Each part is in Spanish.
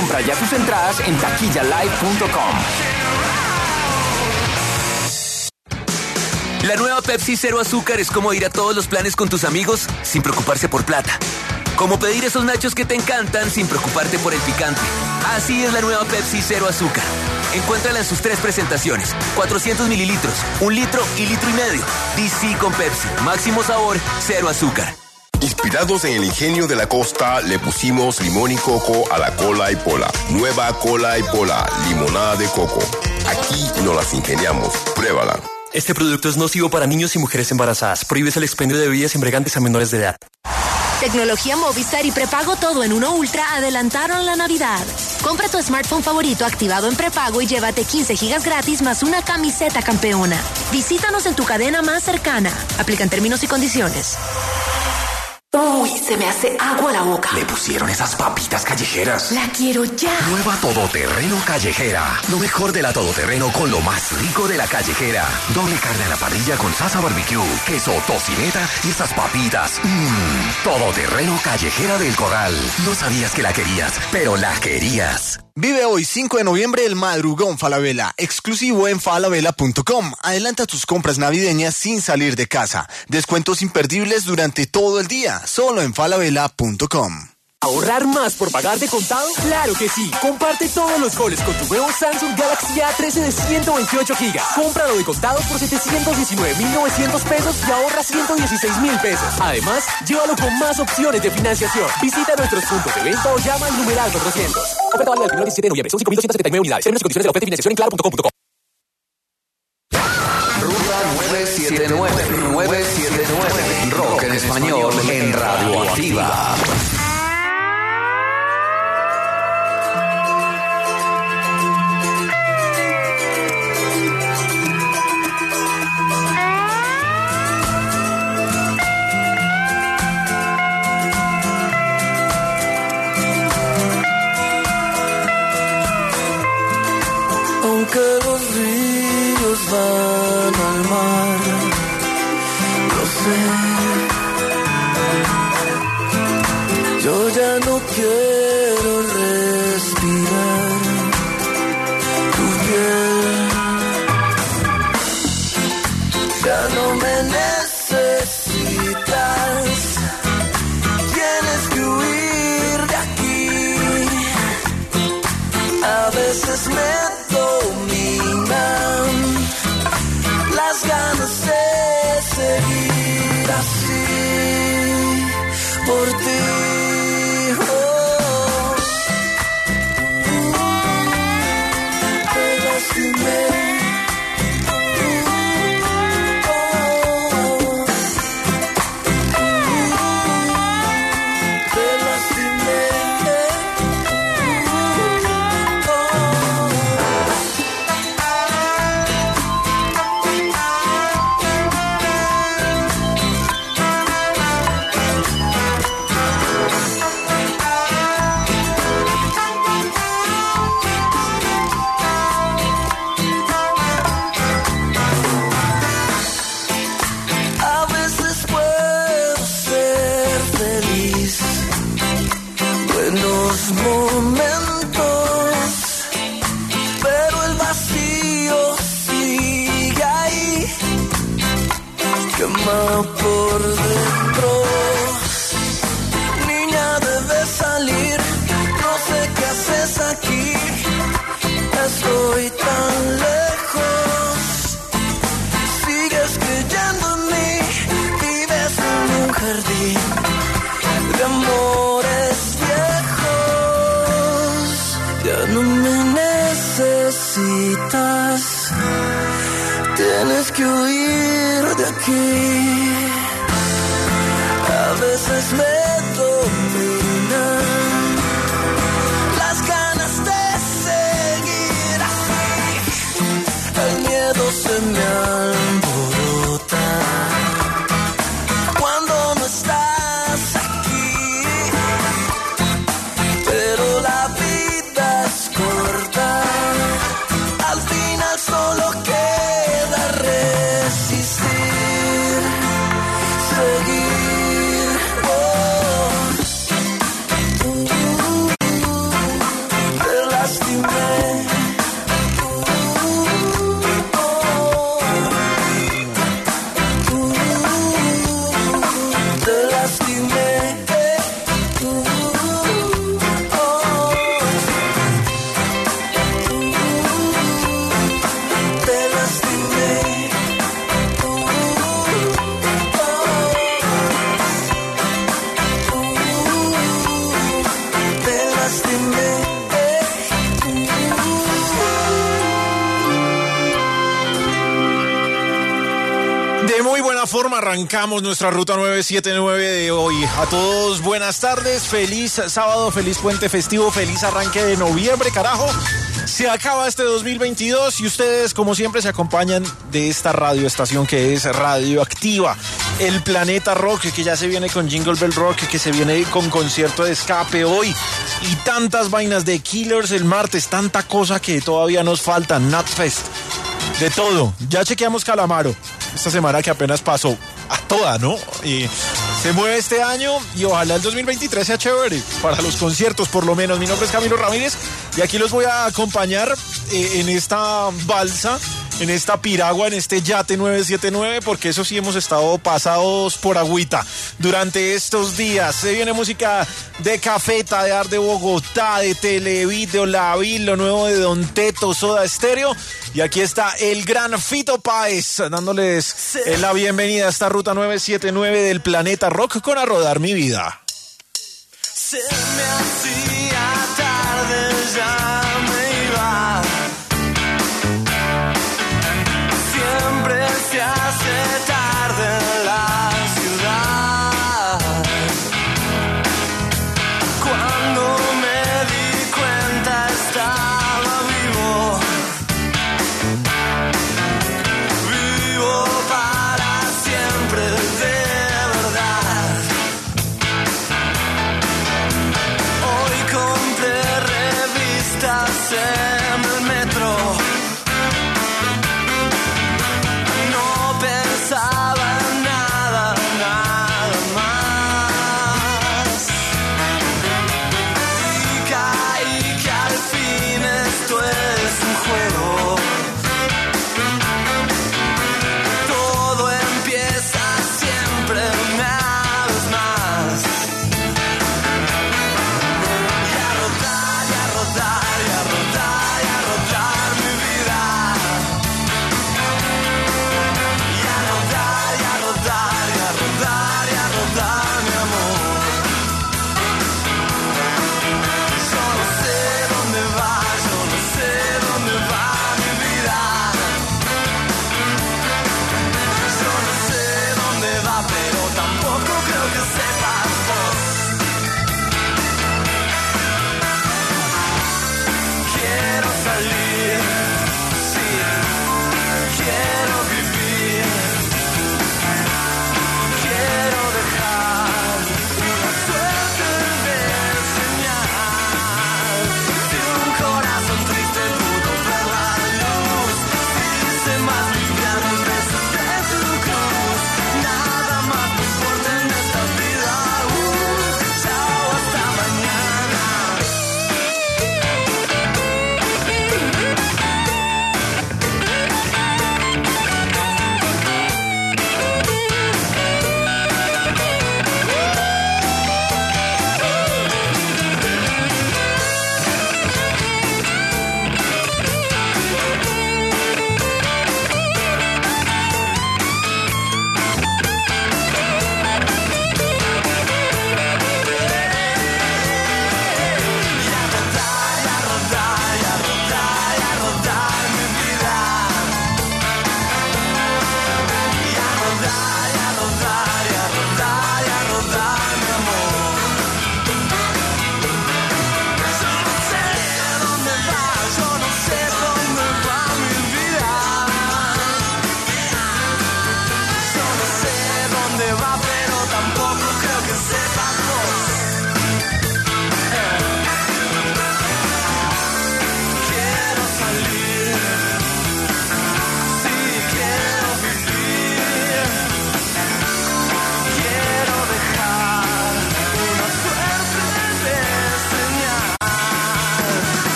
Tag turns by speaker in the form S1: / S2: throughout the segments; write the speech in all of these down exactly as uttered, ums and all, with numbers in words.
S1: Compra ya tus entradas en taquilla live punto com.
S2: La nueva Pepsi Cero Azúcar es como ir a todos los planes con tus amigos sin preocuparse por plata. Como pedir esos nachos que te encantan sin preocuparte por el picante. Así es la nueva Pepsi Cero Azúcar. Encuéntrala en sus tres presentaciones. cuatrocientos mililitros, un litro y litro y medio. D C con Pepsi. Máximo sabor, cero azúcar.
S3: Inspirados en el ingenio de la costa, le pusimos limón y coco a la cola y pola. Nueva cola y pola, limonada de coco. Aquí nos las ingeniamos. Pruébala.
S4: Este producto es nocivo para niños y mujeres embarazadas. Prohíbes el expendio de bebidas embriagantes a menores de edad.
S5: Tecnología Movistar y prepago todo en uno Ultra adelantaron la Navidad. Compra tu smartphone favorito activado en prepago y llévate quince gigas gratis más una camiseta campeona. Visítanos en tu cadena más cercana. Aplican términos y condiciones.
S6: Uy, se me hace agua la boca.
S1: Le pusieron esas papitas callejeras.
S6: La quiero ya.
S7: Nueva Todoterreno Callejera. Lo mejor de la Todoterreno con lo más rico de la callejera. Doble carne a la parrilla con salsa barbecue, queso, tocineta y esas papitas. Mmm, Todoterreno Callejera del Corral. No sabías que la querías, pero la querías.
S8: Vive hoy cinco de noviembre el Madrugón Falabella, exclusivo en falabella punto com. Adelanta tus compras navideñas sin salir de casa. Descuentos imperdibles durante todo el día, solo en falabella punto com.
S9: ¿Ahorrar más por pagar de contado? ¡Claro que sí! Comparte todos los goles con tu nuevo Samsung Galaxy A trece de ciento veintiocho gigas. Cómpralo de contado por setecientos diecinueve mil novecientos pesos y ahorra ciento dieciséis mil pesos. Además, llévalo con más opciones de financiación. Visita nuestros puntos de venta o llama al numeral cuatrocientos. Oferta válida del primero al diecisiete de noviembre. Son cinco mil doscientas setenta y nueve unidades. Términos y condiciones de la oferta y financiación en claro punto com punto co.
S2: Ruta nueve siete nueve, nueve siete nueve. Rock en español en Radioactiva.
S10: Aunque los ríos van al mar, lo sé. Yo ya no quiero respirar tu piel. Ya no me necesitas. Tienes que huir de aquí. A veces me las ganas de seguir así por ti. Oh. Te lastimé. Por dentro, niña, debes salir. No sé qué haces aquí. Estoy tan lejos. Sigues creyendo en mí. Vives en un jardín de amores viejos. Ya no me necesitas. Tienes que huir de aquí. A veces me dominan las ganas de seguir así. El miedo se me alborota cuando no estás aquí. Pero la vida es corta. Al final solo queda resistir. detrás de mí.
S11: De muy buena forma arrancamos nuestra ruta nueve siete nueve de hoy. A todos buenas tardes, feliz sábado, feliz puente festivo, feliz arranque de noviembre, carajo. Se acaba este dos mil veintidós y ustedes como siempre se acompañan de esta radioestación que es Radioactiva. El Planeta Rock, que ya se viene con Jingle Bell Rock, que se viene con concierto de escape hoy. Y tantas vainas de Killers el martes, tanta cosa que todavía nos falta. Nutfest, de todo. Ya chequeamos Calamaro esta semana que apenas pasó, a toda, ¿no? Y se mueve este año y ojalá el dos mil veintitrés sea chévere para los conciertos, por lo menos. Mi nombre es Camilo Ramírez y aquí los voy a acompañar eh, en esta balsa, en esta piragua, en este yate nueve siete nueve, porque eso sí hemos estado pasados por agüita durante estos días. Se viene música de Cafeta, de Ar de Bogotá, de Televid, de Olavil, lo nuevo de Don Teto, Soda Stereo. Y aquí está el gran Fito Páez dándoles eh, la bienvenida a esta ruta nueve siete nueve del Planeta Rock con A Rodar Mi Vida.
S10: Se me hacía tarde, ya me iba. Siempre se hace tarde en la ciudad. Cuando me di cuenta estaba vivo. Vivo para siempre, de verdad.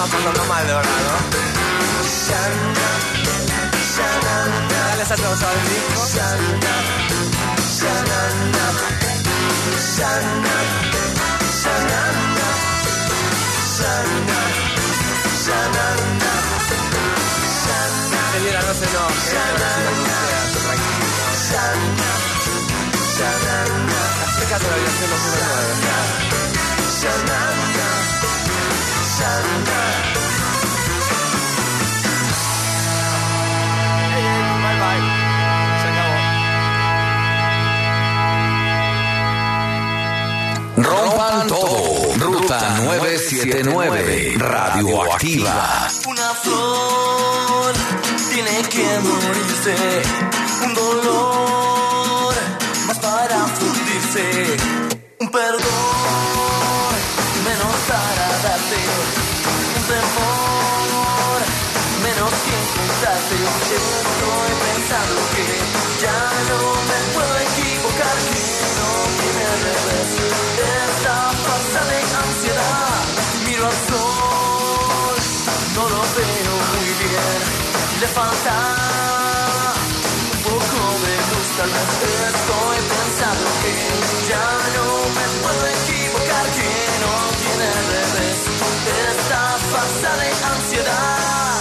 S12: estamos pasando mal, de verdad, ¿no? Ya les ha atravesado el disco. Señora, no se enoje, tranquilo. Hazte caso de la dirección dos mil nueve. Hey, bye bye. Se acabó.
S7: Rompan todo. Ruta nueve siete nueve. Radioactiva.
S10: Una flor tiene que morirse. Un dolor más para fundirse. Un perdón menos para darte. Un temor menos que contarte. Estoy pensando que ya no me puedo equivocar, que no tiene revés. Esta falsa de ansiedad. Miro al sol, no lo veo muy bien. Le falta un poco de luz, tal vez. Estoy pensando que ya no me puedo equivocar, que no tiene revés. Esta falsa de ansiedad.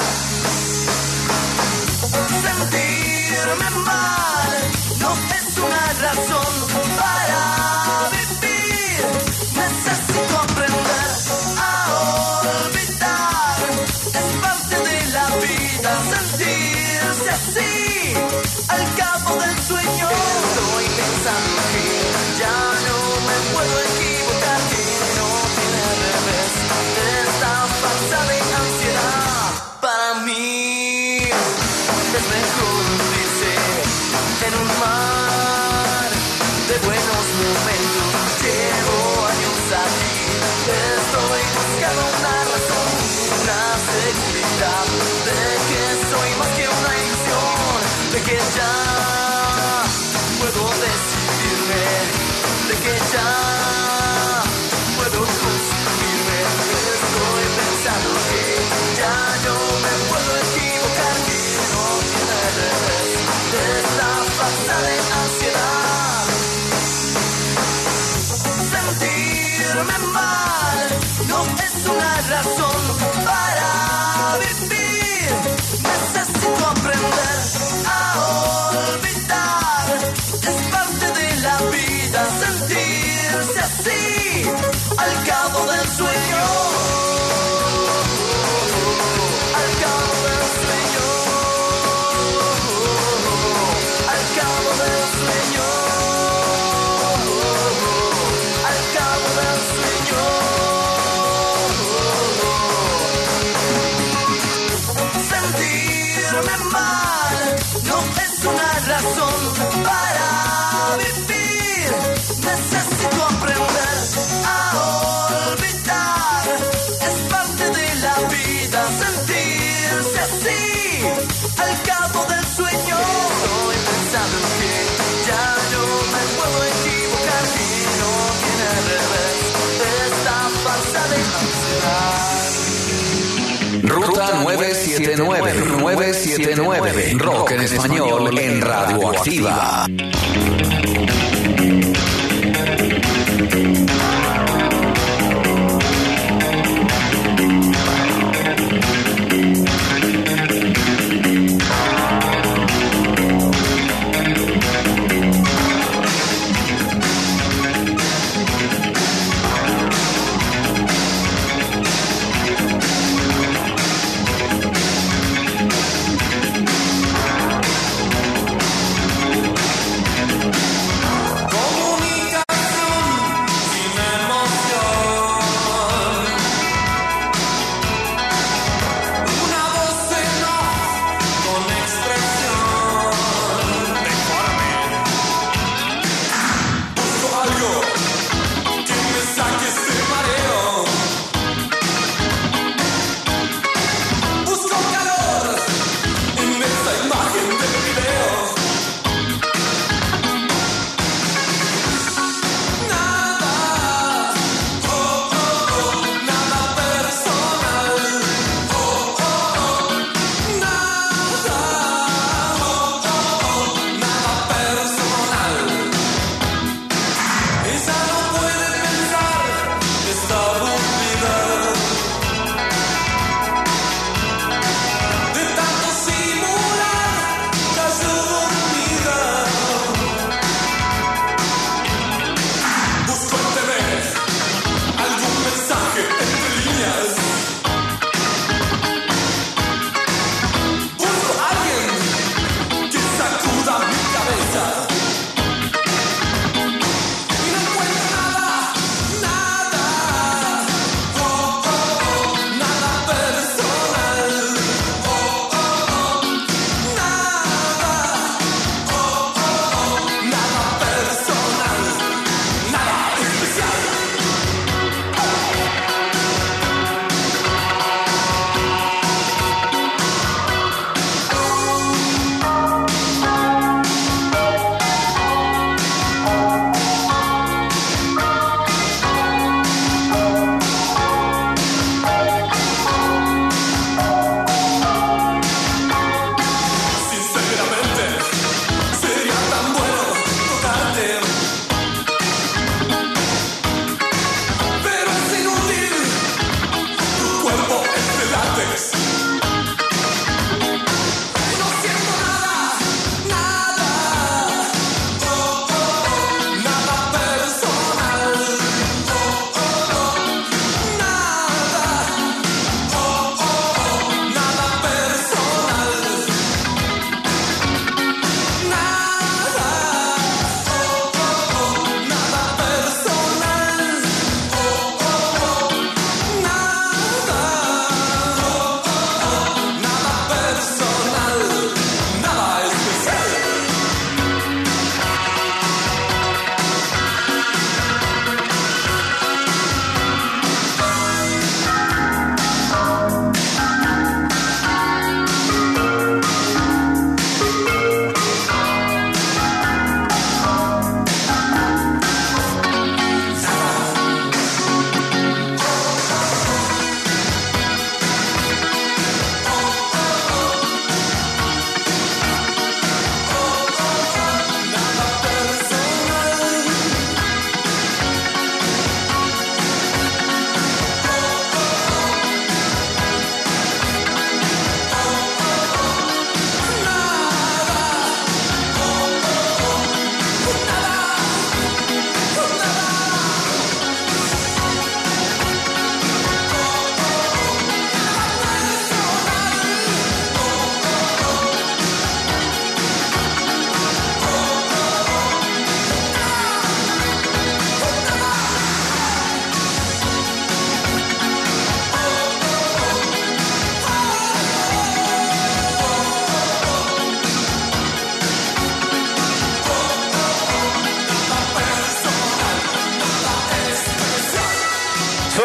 S10: Sentirme mal no es una razón para vivir. Necesito aprender a olvidar. Es parte de la vida sentirse así al cabo del sueño. Estoy pensando que ya no me puedo equivocar, que no tiene revés. Esta falsa de ansiedad para mí. Es mejor hundirse en un mar de buenos momentos. Llevo años aquí, estoy buscando una razón, una seguridad de que soy más que una ilusión, de que ya puedo decidirme, de que ya puedo construirme. Estoy pensando que ya no me puedo equivocar, que no tiene revés. Esta falsa de ansiedad. Sentirme mal no es una razón para vivir. Necesito aprender a olvidar. Es parte de la vida sentirse así al cabo del sueño. Al cabo del sueño. Al cabo del sueño. Al cabo del sueño. Sentirme mal no es una razón para vivir. Necesito aprender a olvidar. Es parte de la vida sentirse así al cabo del sueño. Estoy pensando que ya no me puedo equivocar, que no tiene revés. Esta falsa de ansiedad.
S7: Ruta nueve siete nueve. nueve siete nueve. Rock en español en Radioactiva.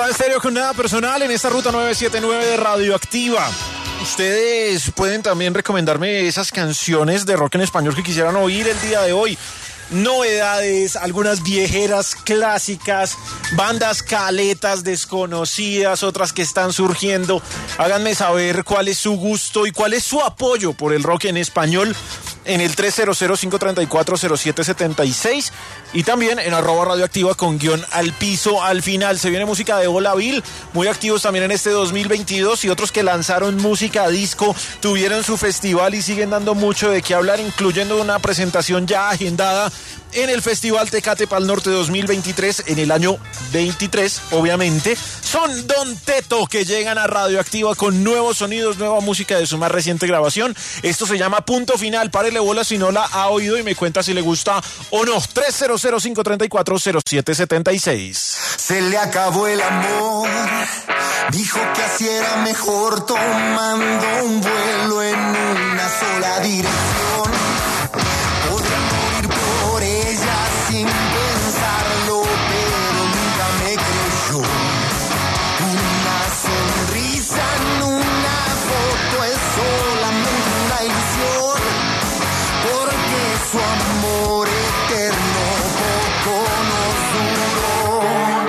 S11: Soda Stereo con Nada Personal en esta ruta nueve siete nueve de Radioactiva. Ustedes pueden también recomendarme esas canciones de rock en español que quisieran oír el día de hoy. Novedades, algunas viejeras clásicas, bandas caletas desconocidas, otras que están surgiendo. Háganme saber cuál es su gusto y cuál es su apoyo por el rock en español en el tres cero cero, cinco tres cuatro, cero siete siete seis y también en arroba radioactiva con guión al piso al final. Se viene música de Hola Bill, muy activos también en este dos mil veintidós, y otros que lanzaron música disco, tuvieron su festival y siguen dando mucho de qué hablar, incluyendo una presentación ya agendada en el Festival Tecate Pal Norte dos mil veintitrés, en el año veintitrés, obviamente. Son Don Teto, que llegan a Radioactiva con nuevos sonidos, nueva música de su más reciente grabación. Esto se llama Punto Final. Párele bola si no la ha oído y me cuenta si le gusta o no. tres cero cero, cinco tres cuatro, cero siete siete seis.
S10: Se le acabó el amor, dijo que así era mejor, tomando un vuelo en una sola dirección. Podría morir por ella sin pensarlo, pero nunca me creyó. Una sonrisa en una foto es solamente una ilusión, porque su amor eterno poco nos duró.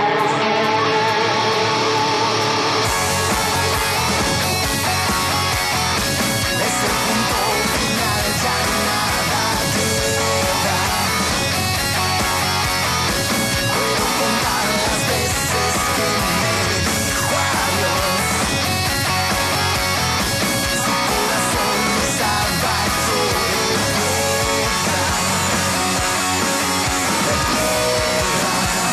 S10: Desde el punto final ya nada queda. Puedo contar las veces que me dijo adiós. Su corazón estaba hecho de piedra, de piedra.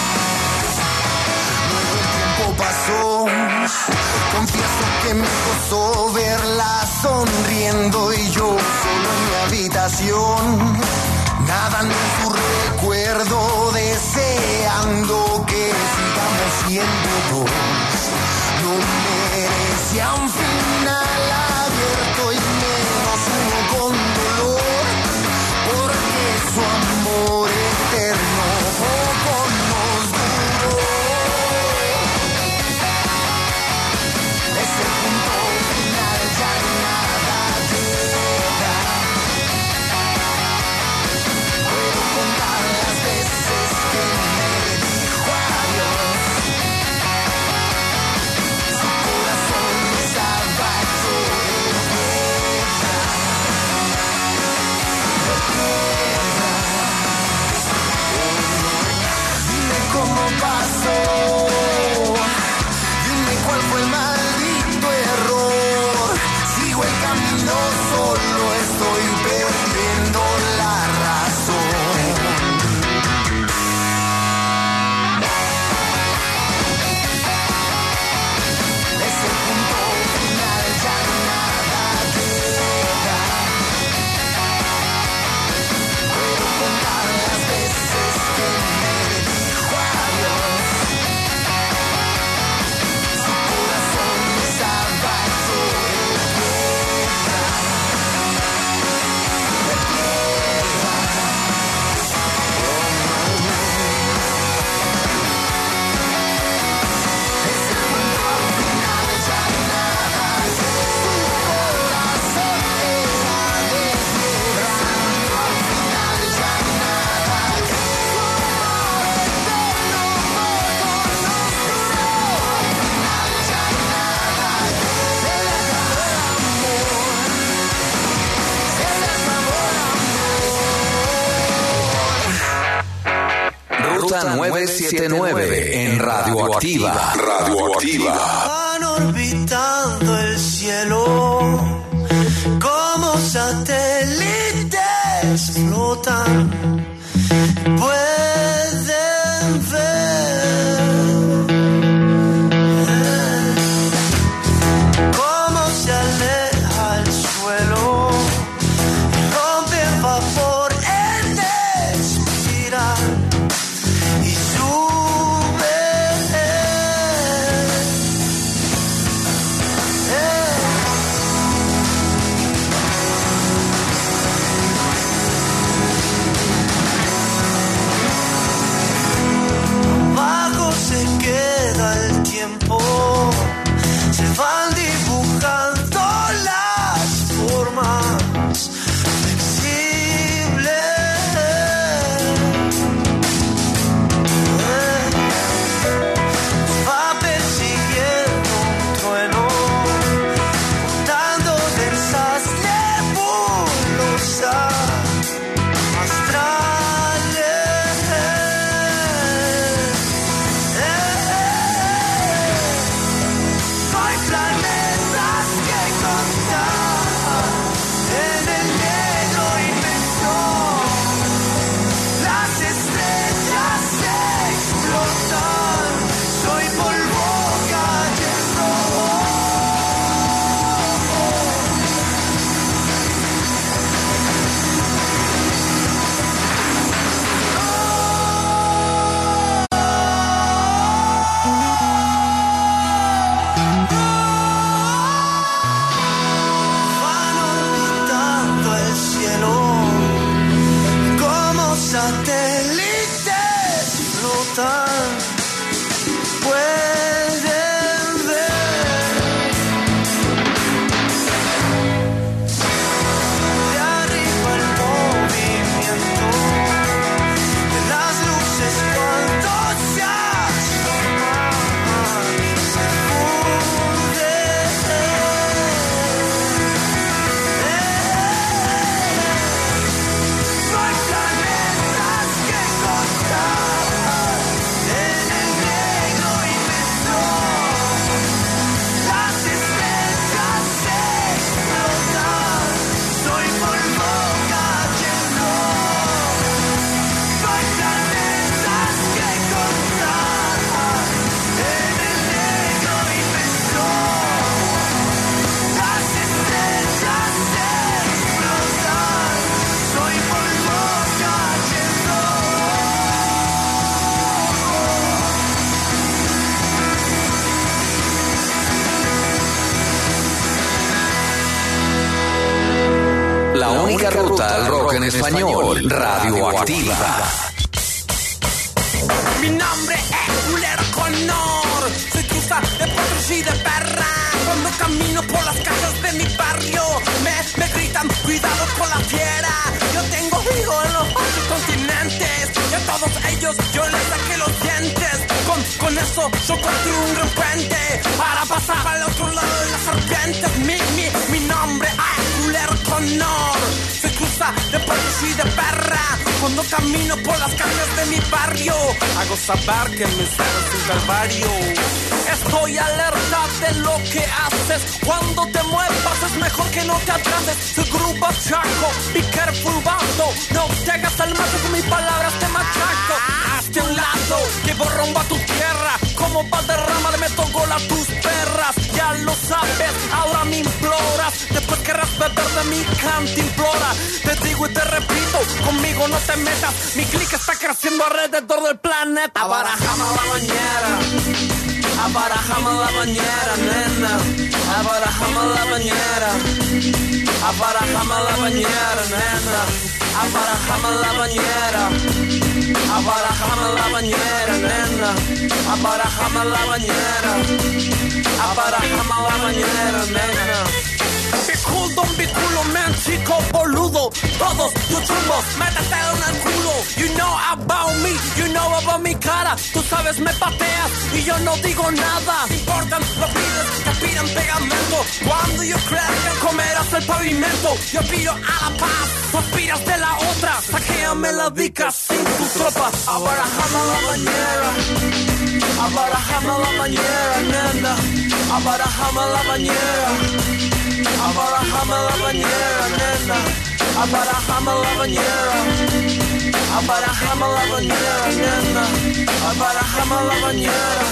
S10: Luego el tiempo pasó, confieso que me costó verla sonriendo y yo solo en mi habitación, nadando en su recuerdo, deseando que sigamos siendo dos. No merecía un final abierto y menos uno con dolor, porque su amor eterno poco nos duró. Desde el punto final ya nada queda. Puedo contar las veces que me dijo adiós. Su corazón estaba hecho de piedra, de piedra. Dime cómo pasó, dime cuál fue el maldito error. Sigo el camino solo, estoy perdiendo la razón. Desde el punto final ya nada queda. Puedo contar las veces que me dijo adiós. Su corazón estaba hecho de piedra, de piedra. Desde el punto final ya nada queda. Su corazón era de piedra. Al final ya nada queda. Su amor eterno poco nos duró. Al final ya nada queda. Se le acabó el amor, se le acabó el amor.
S2: Ruta nueve siete nueve en Radioactiva.
S3: Radioactiva.
S10: Van orbitando el cielo como satélites flotan. Pueden ver cómo se aleja el suelo, rompe el vapor en espiral y sube. están pueden ver. De arriba el movimiento de las luces cuando se asoman se funde. No hay planetas que contar en el negro inmenso. Las estrellas se explotan, soy polvo cayendo. No hay planetas que contar en el negro inmenso. Las estrellas se explotan, soy polvo cayendo.
S7: La única ruta al rock en español, radioactiva.
S10: Mi nombre es Culero Conor, soy cruza de potros y de perra. Cuando camino por las calles de mi barrio, me, me gritan, cuidado con la fiera. Yo tengo hijos en los ocho continentes, y a todos ellos yo les saqué los dientes. Con, con eso yo construí un gran puente para pasar al otro lado de las serpientes. Mi, mi, mi nombre es Culero Conor, soy cruza de potros y de perra. Cuando camino por las calles de mi barrio, hago saber que mi ser es un calvario. Estoy alerta de lo que haces. Cuando te muevas es mejor que no te atrases. Soy grupo chaco, be careful vato. No te hagas al mato, con mis palabras te machaco. Hazte a un lado, llevo rumbo a tu tierra. Como Valderrama le meto gol a tus perras. Ya lo sabes, ahora me imploras. Después querrás beber de mi cantimplora. Te digo y te repito, conmigo no te metas. Mi clic está creciendo alrededor del planeta. Abarajame la bañera, abarajame la bañera, nena. Abarajame la bañera, abarajame la bañera, nena. Abarajame la bañera, abarajame la bañera, nena. Abarajame la bañera, abarajame la bañera, nena. Be cool, don't be culo, man, chico boludo. Todos tus chumbos, métete en el culo. You know about me, you know about mi cara. Tú sabes, me pateas y yo no digo nada. Importan los pibes que pidan pegamento. Cuando yo crezca comerás el pavimento. Yo pido a la paz, tú aspiras de la otra. Saquéame la dica sin tu tropa. Abarajame la bañera, abarajame la bañera, nena. Abarajame la bañera, abarajame la bañera, nena. Abarajame la bañera, abarajame la bañera, nena. Abarajame la bañera,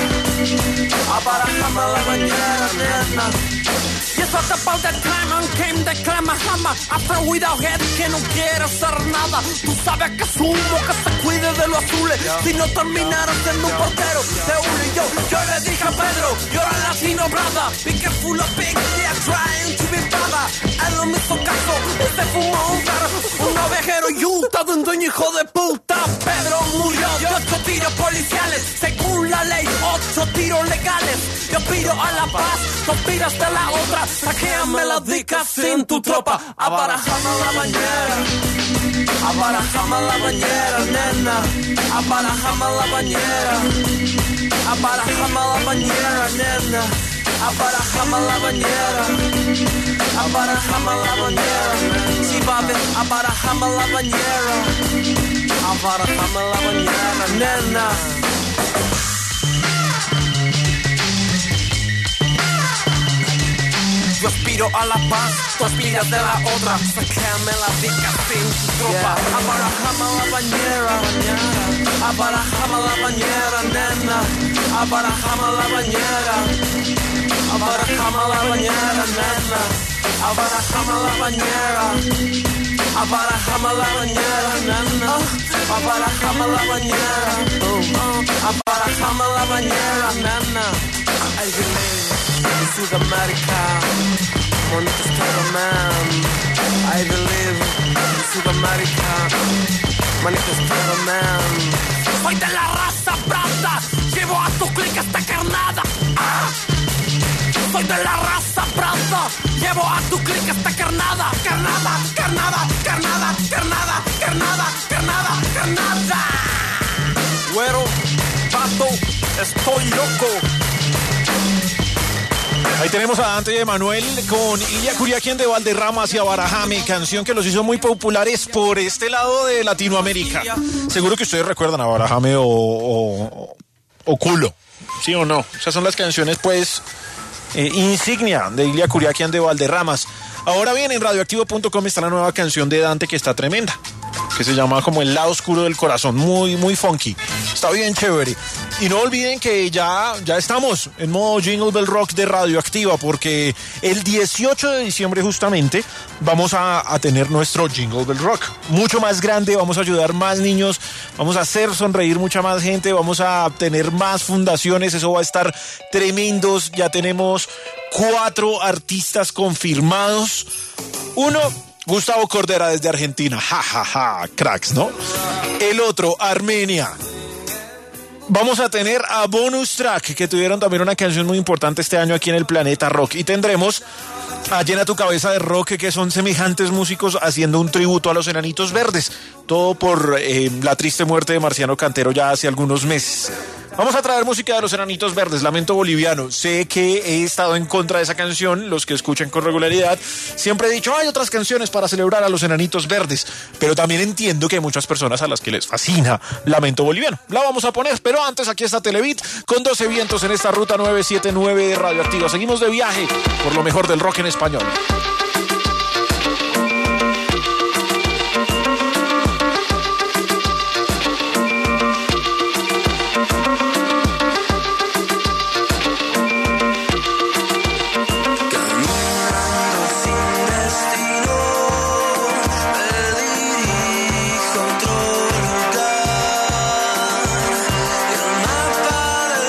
S10: abarajame la bañera, nena. Yes, what about that time and came the clamahama. After without head que no quiere hacer nada. Tú sabes que sumo que se cuide de los azules. Si no terminara siendo un portero de uno y yo, yo le dije a Pedro, yo era latino brother. Be careful of big, they're trying to be brother. Él no me hizo caso, usted fumó un perro, un ovejero y un todo un dueño hijo de puta. Pedro murió de ocho tiros policiales, según la ley, ocho tiros legales. Yo pido a la paz, tú pidas de la otra. Saquéame la dica sin tu tropa. Abarajame la bañera, abarajame la bañera, nena. Abarajame la bañera, abarajame la bañera, nena. Abarajame la bañera, abarajame la bañera. Si va a ver, abarajame la bañera, abarajame la bañera, nena. Yo aspiro a la paz, tú aspiras de la otra. Sácame la dica sin tu tropa. Abarajame la bañera, abarajame la bañera, nena. Abarajame la bañera, abarajame la bañera, nena. Abarajame la bañera, abarajame la bañera, nena. Abarajame la bañera, abarajame la bañera, nena. I believe in Sudamérica, Monica Starman. I believe in Sudamérica, Monica Starman. Soy de la raza brava. Soy de la raza Prada, llevo a tu clic esta carnada, carnada, carnada, carnada, carnada, carnada, carnada, carnada.
S11: Güero, pato, estoy loco. Ahí tenemos a Dante y Emanuel con Ilia Curiaquien de Valderramas y Abarajame, canción que los hizo muy populares por este lado de Latinoamérica. Seguro que ustedes recuerdan a Abarajame o, o, o Culo, ¿sí o no? Esas son las canciones, pues, eh, insignia de Ilia Curiaquien de Valderramas. Ahora bien, en radioactivo punto com está la nueva canción de Dante que está tremenda, que se llama como El lado oscuro del corazón, muy, muy funky. Está bien chévere. Y no olviden que ya, ya estamos en modo Jingle Bell Rock de Radioactiva, porque el dieciocho de diciembre justamente vamos a, a tener nuestro Jingle Bell Rock. Mucho más grande, vamos a ayudar más niños, vamos a hacer sonreír mucha más gente, vamos a tener más fundaciones, eso va a estar tremendos. Ya tenemos cuatro artistas confirmados. Uno, Gustavo Cordera desde Argentina, ja, ja, ja, cracks, ¿no? El otro, Armenia. Vamos a tener a Bonus Track, que tuvieron también una canción muy importante este año aquí en el Planeta Rock. Y tendremos a Llena tu Cabeza de Rock, que son semejantes músicos haciendo un tributo a los Enanitos Verdes. Todo por eh, la triste muerte de Marciano Cantero ya hace algunos meses. Vamos a traer música de los Enanitos Verdes, Lamento Boliviano. Sé que he estado en contra de esa canción, los que escuchan con regularidad. Siempre he dicho, hay otras canciones para celebrar a los Enanitos Verdes. Pero también entiendo que hay muchas personas a las que les fascina Lamento Boliviano. La vamos a poner, pero antes aquí está Televit con doce vientos en esta ruta nueve siete nueve de Radioactiva. Seguimos de viaje por lo mejor del rock en español.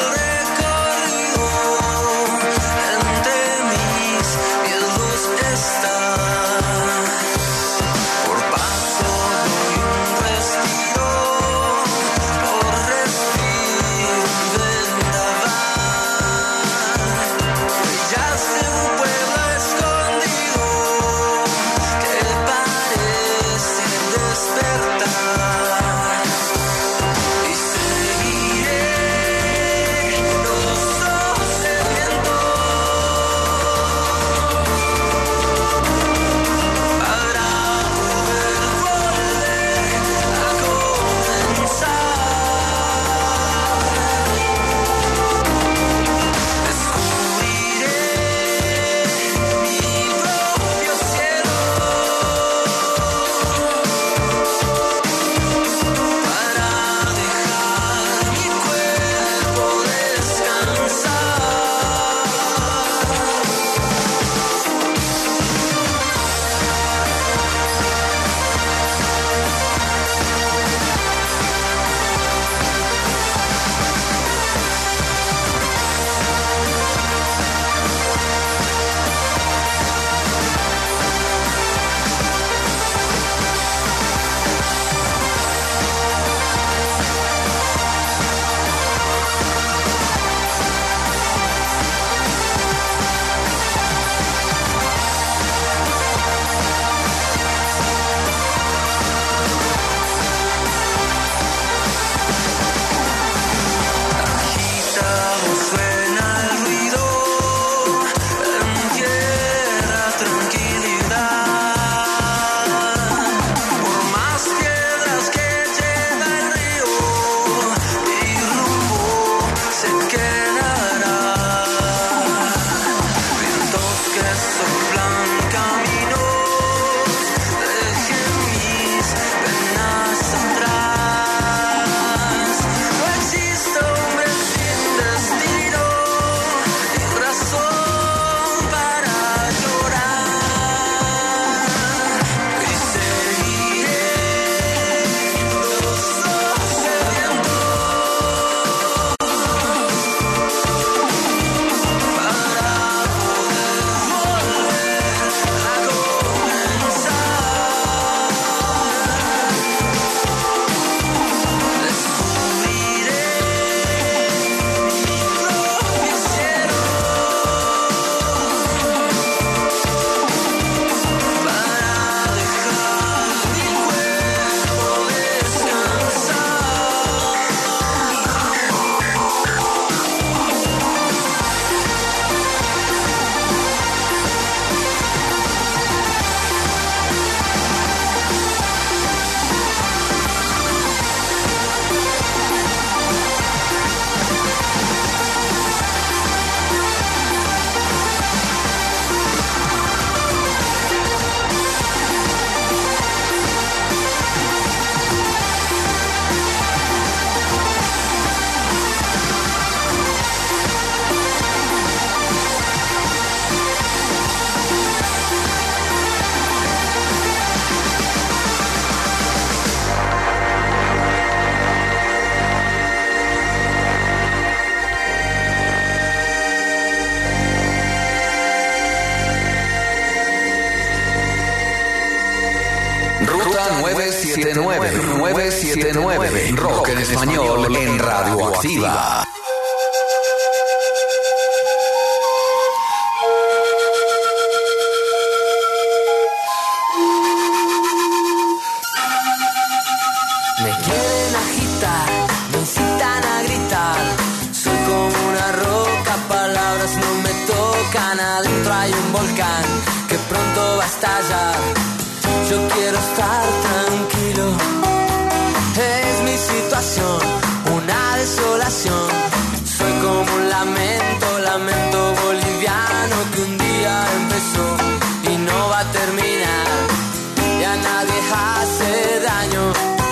S10: Entre mis miedos
S7: siete nueve, nueve siete nueve. Rock en español en Radioactiva.
S10: Me quieren agitar, me incitan a gritar. Soy como una roca, palabras no me tocan. Adentro hay un volcán que pronto va a estallar. Yo quiero estar tranquilo. Es mi situación, una desolación. Soy como un lamento, lamento boliviano que un día empezó y no va a terminar. Y a nadie hace daño.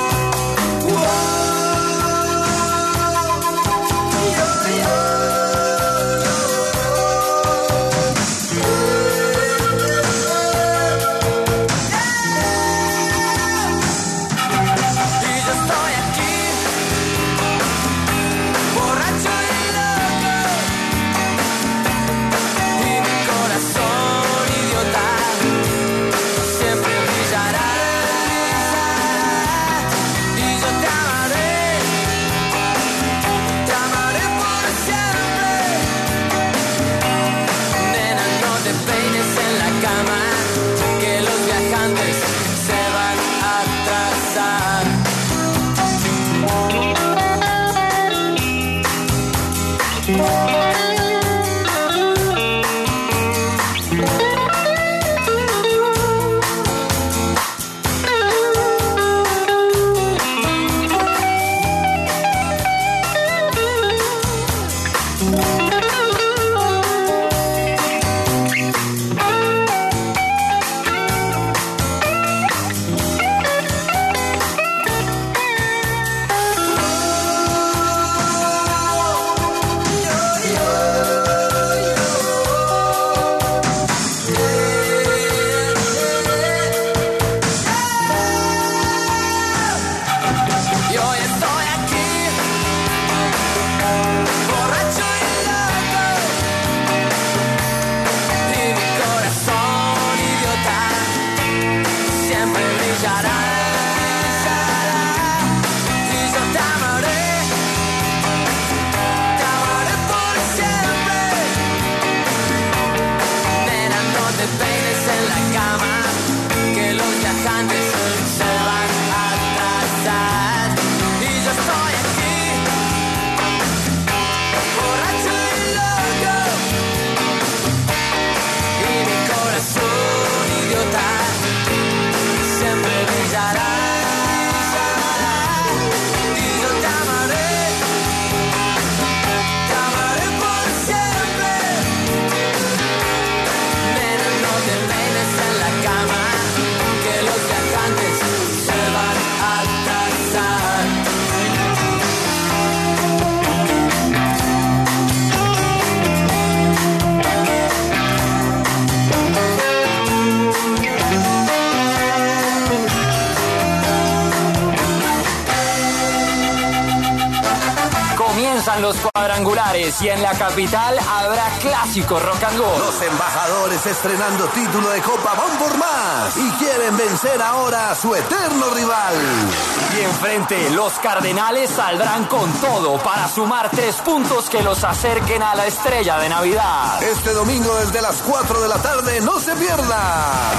S13: Los cuadrangulares y en la capital habrá clásico rock and roll.
S14: Los embajadores estrenando título de Copa van por más y quieren vencer ahora a su eterno rival.
S13: Y enfrente, los Cardenales saldrán con todo para sumar tres puntos que los acerquen a la estrella de Navidad.
S14: Este domingo desde las cuatro de la tarde, no se pierda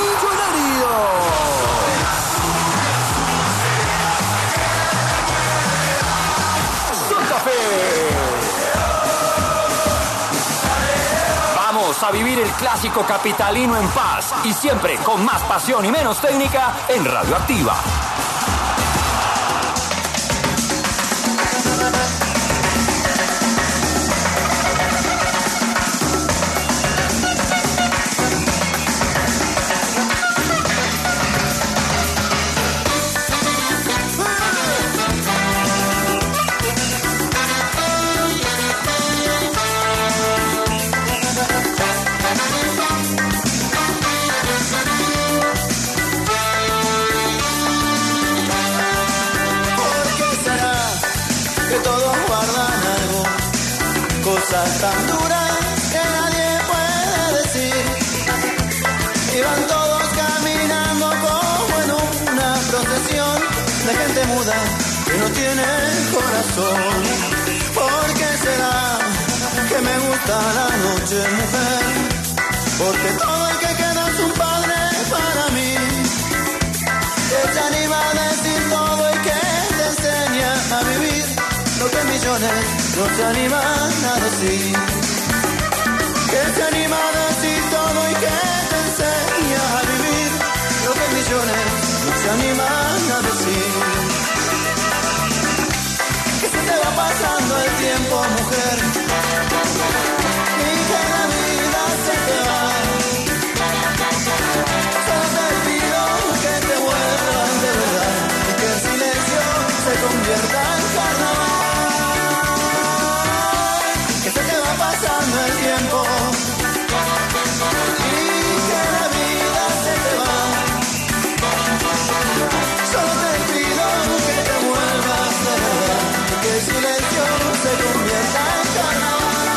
S14: Millonario.
S13: Vamos a vivir el clásico capitalino en paz y siempre con más pasión y menos técnica en Radioactiva.
S10: Cosas tan duras que nadie puede decir. Iban todos caminando como en una procesión. tiene corazón. ¿Por qué será que me gusta la noche, mujer? Porque todo el que queda es un padre para mí, que te anima a decir todo y que te enseña a vivir lo que millones no se animan a decir. Que te anima a decir todo y que te enseña a vivir lo que millones no se animan a decir. Que se te va pasando el tiempo, mujer, y que la vida se te va. Solo te pido que te vuelvas de verdad y que el silencio se convierta en carnaval. Que se te va pasando el tiempo y que la vida se te va. Solo te pido que te vuelvas de verdad y que el silencio se convierta en carnaval.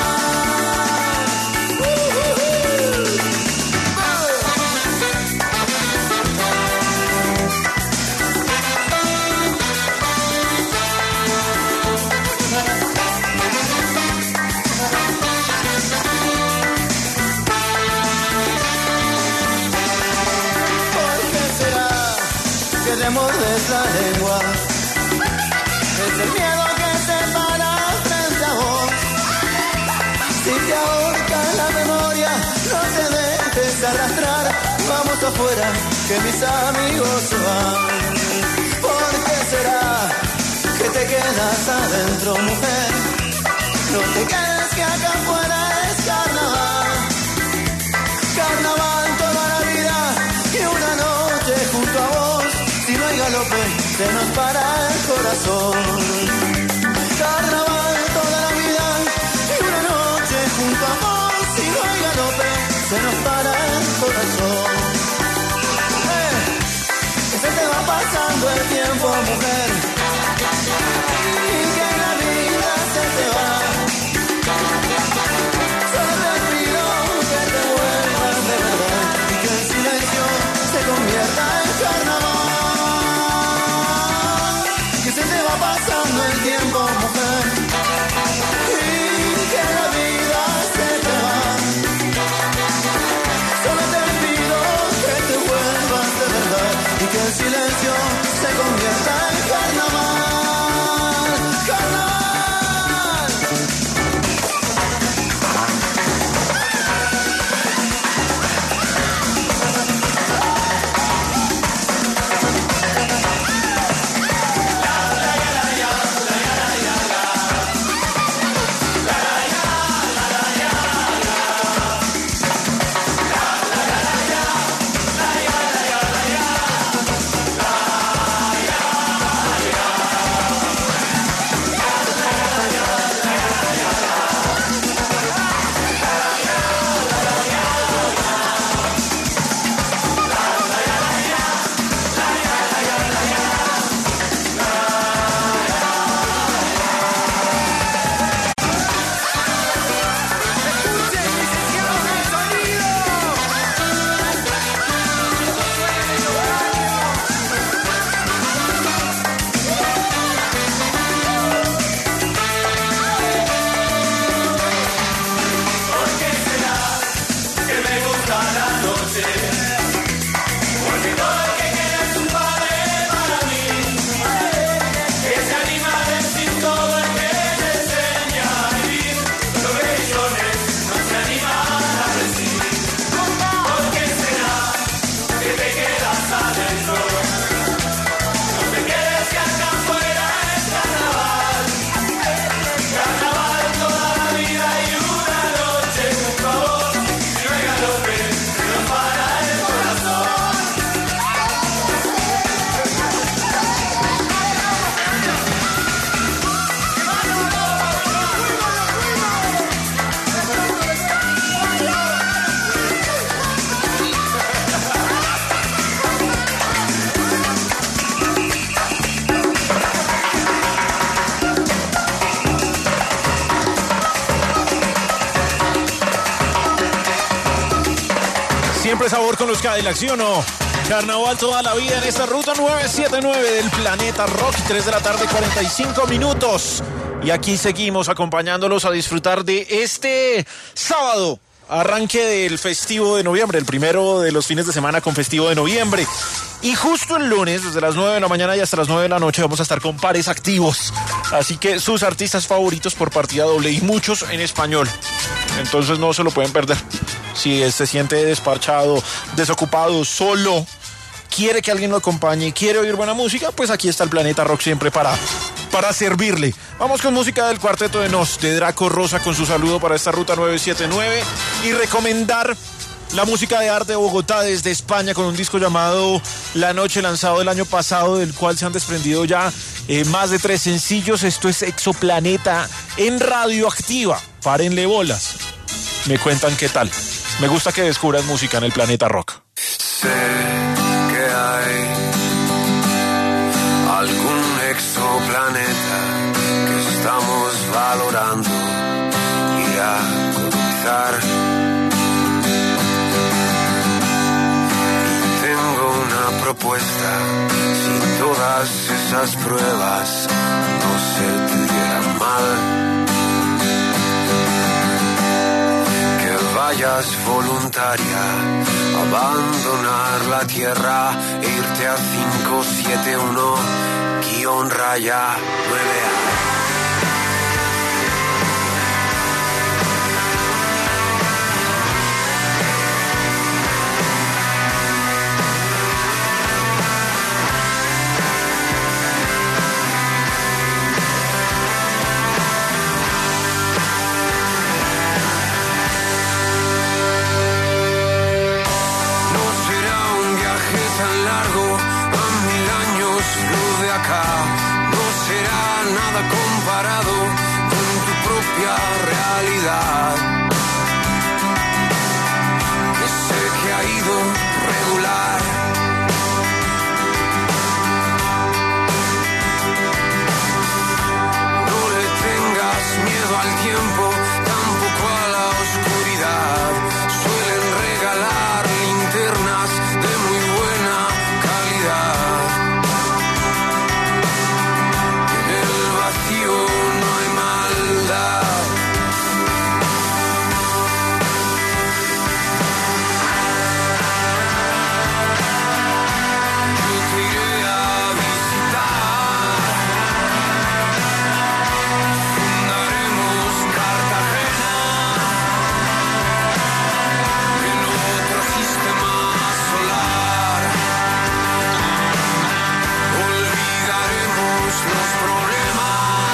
S10: Te mordes la lengua, es el miedo que se para frente a vos. Si te ahorca la memoria, no te dejes arrastrar. Vamos afuera, que mis amigos se van. ¿Por qué será que te quedas adentro, mujer? No te quedes, que acá afuera es carnaval. Carnaval toda la vida y una noche junto a vos. Si no hay galope, se nos para el corazón. Carnaval toda la vida y una noche junto a vos. Si no hay galope, se nos para el corazón. Eh, que se te va pasando el tiempo, mujer, y que la vida se te va. Solo te pido que te vuelvas de verdad y que el silencio se convierta en carnaval. Pasando el tiempo, mujer, y que la vida se te va. Solo te pido que te vuelvas de verdad y que el silencio se convierta en carnaval, carnaval.
S11: Siempre sabor con los Cadillacs, ¿sí o no? Carnaval toda la vida en esta ruta nueve siete nueve del Planeta Rock, tres de la tarde, cuarenta y cinco minutos. Y aquí seguimos acompañándolos a disfrutar de este sábado, arranque del festivo de noviembre, el primero de los fines de semana con festivo de noviembre. Y justo el lunes, desde las nueve de la mañana y hasta las nueve de la noche, vamos a estar con pares activos. Así que sus artistas favoritos por partida doble y muchos en español. Entonces no se lo pueden perder. Si se siente desparchado, desocupado, solo, quiere que alguien lo acompañe, quiere oír buena música, pues aquí está el Planeta Rock siempre para, para servirle. Vamos con música del Cuarteto de Nos, de Draco Rosa, con su saludo para esta ruta nueve siete nueve, y recomendar la música de arte de Bogotá desde España con un disco llamado La Noche, lanzado el año pasado, del cual se han desprendido ya eh, más de tres sencillos. Esto es Exoplaneta en Radioactiva. Párenle bolas. Me cuentan qué tal. Me gusta que descubras música en el Planeta Rock.
S15: Sé que hay algún exoplaneta que estamos valorando ir a colonizar. Y tengo una propuesta: si todas esas pruebas no se te dieran mal, vayas voluntaria, abandonar la tierra e irte a cinco siete uno guión raya nueve A. No será nada comparado con tu propia realidad, que sé que ha ido regular. No le tengas miedo al tiempo, tampoco a la oscuridad. Suelen regalar linternas de muy buena calidad. No hay maldad. Yo te iré a visitar. Fundaremos Cartagena en otro sistema solar. Olvidaremos los problemas,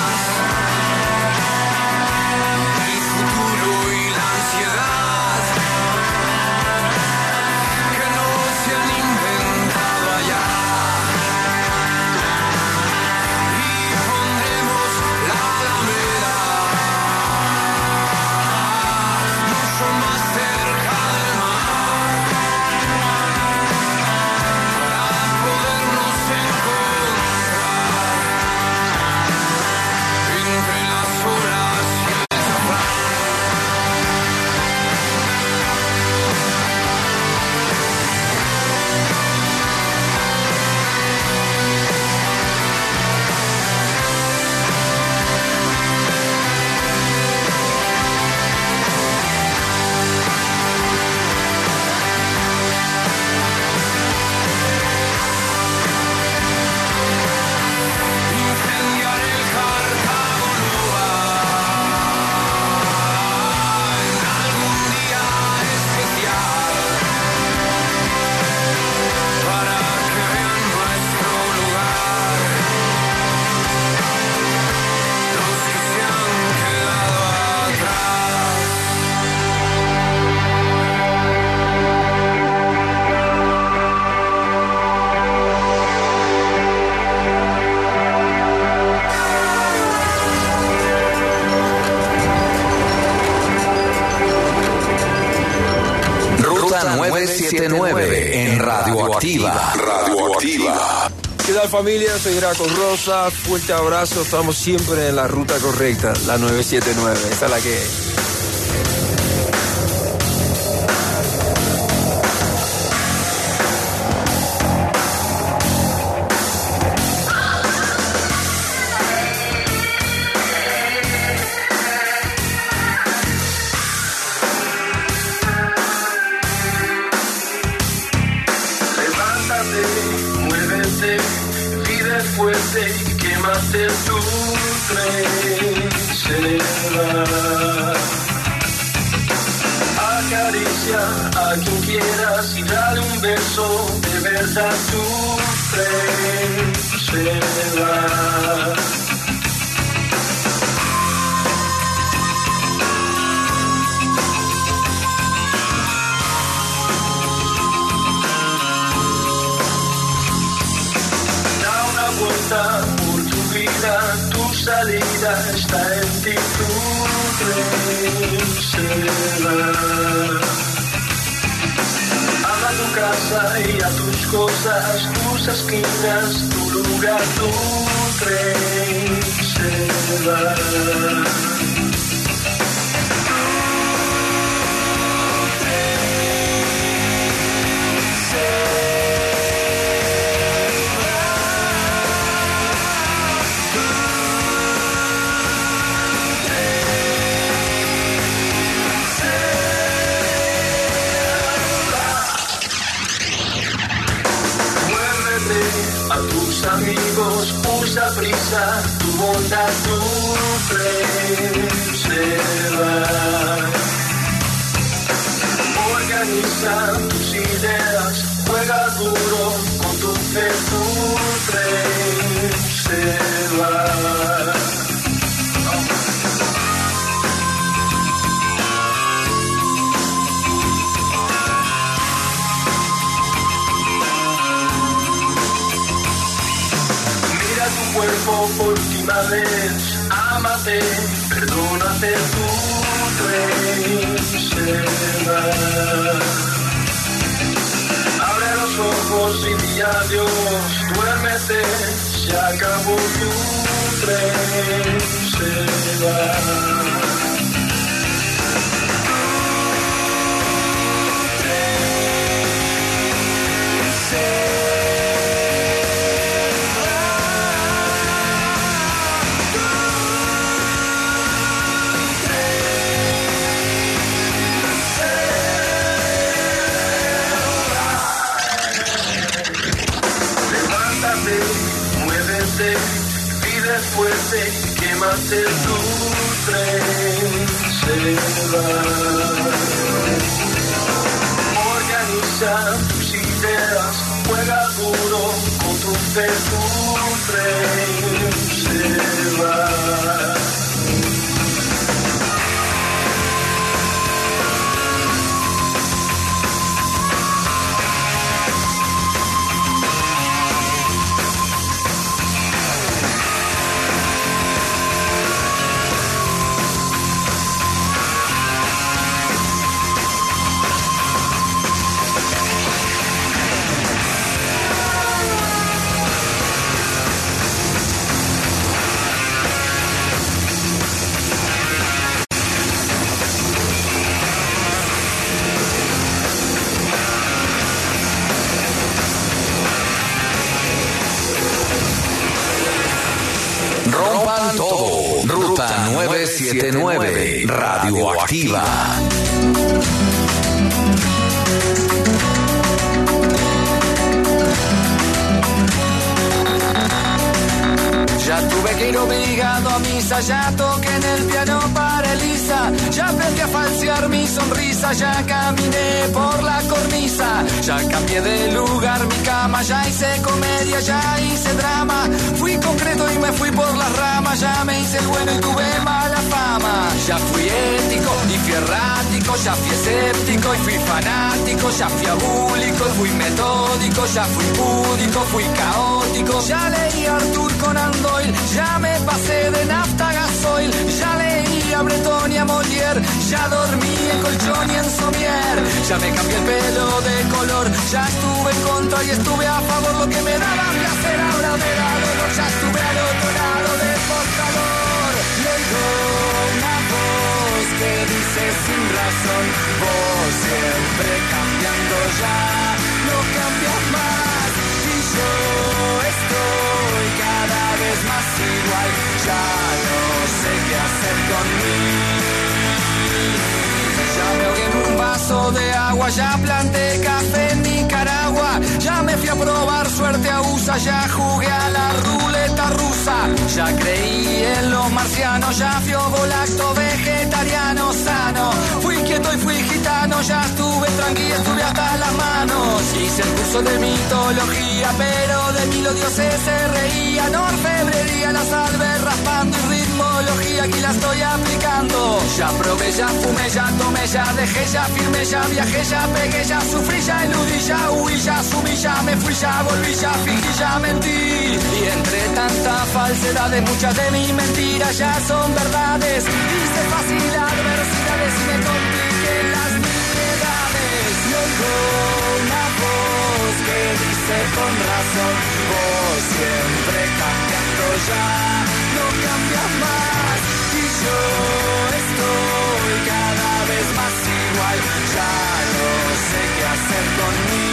S2: nueve siete nueve en Radioactiva.
S16: Radioactiva. ¿Qué tal, familia? Soy Draco Rosa. Fuerte abrazo. Estamos siempre en la ruta correcta, la nueve siete nueve. Esta es la que es.
S17: Acaricia a quien quieras y dale un beso, de verdad tu tren se va. Da una vuelta por tu vida, tu salida está en ti, tu tren se va. A tu casa y a tus cosas, tus esquinas, tu lugar, tu tren se va. A tus amigos, usa prisa, tu bondad, tu tren se va. Organiza tus ideas, juega duro con tu fe, tu tren se va. Cuerpo por última vez, ámate, perdónate, tu tren se va. Abre los ojos y di adiós, duérmete, se acabó, tu tren se va. Vive fuerte, quémate, tu tren se va. Organiza tus ideas, juega duro con tu fe, tu tren se va.
S7: Rompan todo. Ruta nueve siete nueve, Radioactiva.
S10: Ya tuve que ir obligado a misa, ya toqué en el piano para Elisa, ya aprendí a falsear mi sonrisa, ya caminé por la cornisa, ya cambié de lugar mi cama, ya hice comedia, ya hice drama, fui concreto y me fui por las ramas, ya me hice el bueno y tuve mala fama, ya fui ético y fui errático, ya fui escéptico y fui fanático, ya fui abúlico y fui metódico, ya fui púdico, fui caótico, ya leí a Arthur Conan Doyle, ya me pasé de nafta a gasoil, ya leí a Breton y a Molière, ya dormí en colchón y en somier, ya me cambié el pelo de color, ya estuve en contra y estuve a favor, lo que me daba placer ahora me da dolor, ya estuve al otro lado del mostrador, y oigo una voz que dice sin razón, vos siempre cambiando ya, no cambias más, y yo estoy cada vez más igual, ya no sé qué hacer con mí. Ya me ahogué en un vaso de agua, ya planté café en Nicaragua, ya me fui a probar suerte a U S A, ya jugué a la ruleta rusa, ya creí en los marcianos, ya fui ovolacto vegano, verano ya estuve tranquila, estuve hasta las manos. Hice el curso de mitología, pero de mí los dioses se reían. Orfebrería, la salve raspando y ritmología, aquí la estoy aplicando. Ya probé, ya fumé, ya tomé, ya dejé, ya firmé, ya viajé, ya pegué, ya sufrí, ya eludí, ya huí, ya sumí, ya me fui, ya volví, ya fingí, ya mentí. Y entre tanta falsedades, muchas de mis mentiras ya son verdades. Hice fácil adversidades y me compliqué las nimiedades. Y oigo una voz que dice con razón: vos siempre cambiando, ya no cambias más. Y yo estoy cada vez más igual, ya no sé qué hacer conmigo.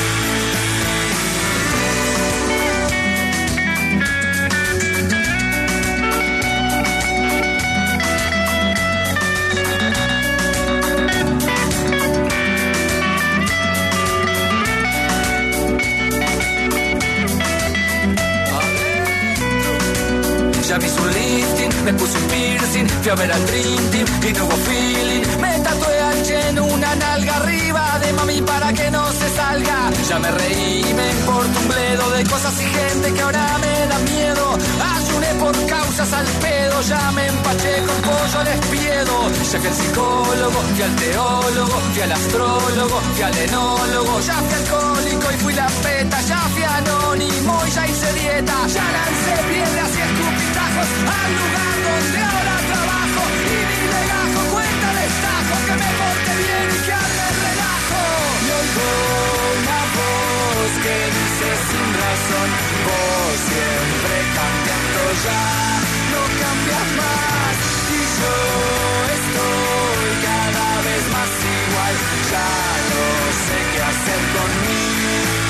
S10: Ya me hice un lifting, me puse un piercing, fui a ver al Dream Team y no hubo feeling. Me tatué al Chen una nalga arriba de mami para que no se salga. Ya me reí, me importa un bledo de cosas y gente que ahora me da miedo. Ayuné por causas al pedo, ya me empaché con pollo al espiedo. Ya fui al psicólogo, fui al teólogo, fui al astrólogo, fui al enólogo. Ya fui alcohólico y fui la peta, ya fui anónimo y ya hice dieta. Ya lancé piedras y escupitajos al lugar donde ahora trabajo. Y mi legajo cuenta destajo que me porte bien y que arme el relajo. Y oigo una voz que dice sin razón: vos siempre cambiando, ya no cambias más. Y yo estoy cada vez más igual, ya no sé qué hacer conmigo.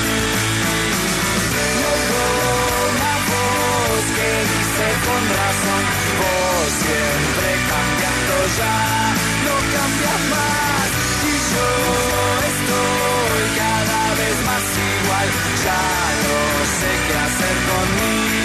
S10: Y oigo una voz que dice con razón: vos siempre cambiando, ya no cambias más. Y yo estoy cada vez más igual, ya no sé qué hacer conmigo.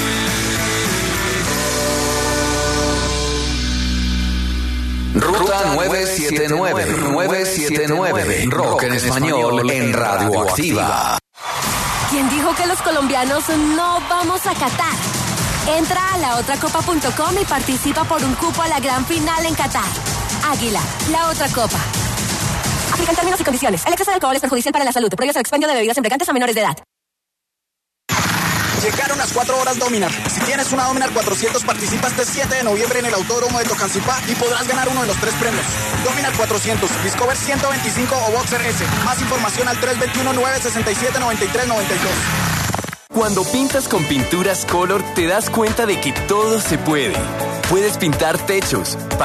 S7: Ruta nueve siete nueve, nueve siete nueve, Rock en español en Radioactiva.
S5: ¿Quién dijo que los colombianos no vamos a Qatar? Entra a la otra copa punto com y participa por un cupo a la gran final en Qatar. Águila, la otra copa. Aplican términos y condiciones. El exceso de alcohol es perjudicial para la salud. Prohíbe el expendio de bebidas embriagantes a menores de edad.
S18: Llegaron las cuatro horas Dominar. Si tienes una Dominar cuatrocientos, participa este siete de noviembre en el Autódromo de Tocancipá y podrás ganar uno de los tres premios. Dominar cuatrocientos, Discover ciento veinticinco o Boxer S. Más información al tres dos uno, nueve seis siete, nueve tres nueve dos.
S2: Cuando pintas con Pinturas Color, te das cuenta de que todo se puede. Puedes pintar techos,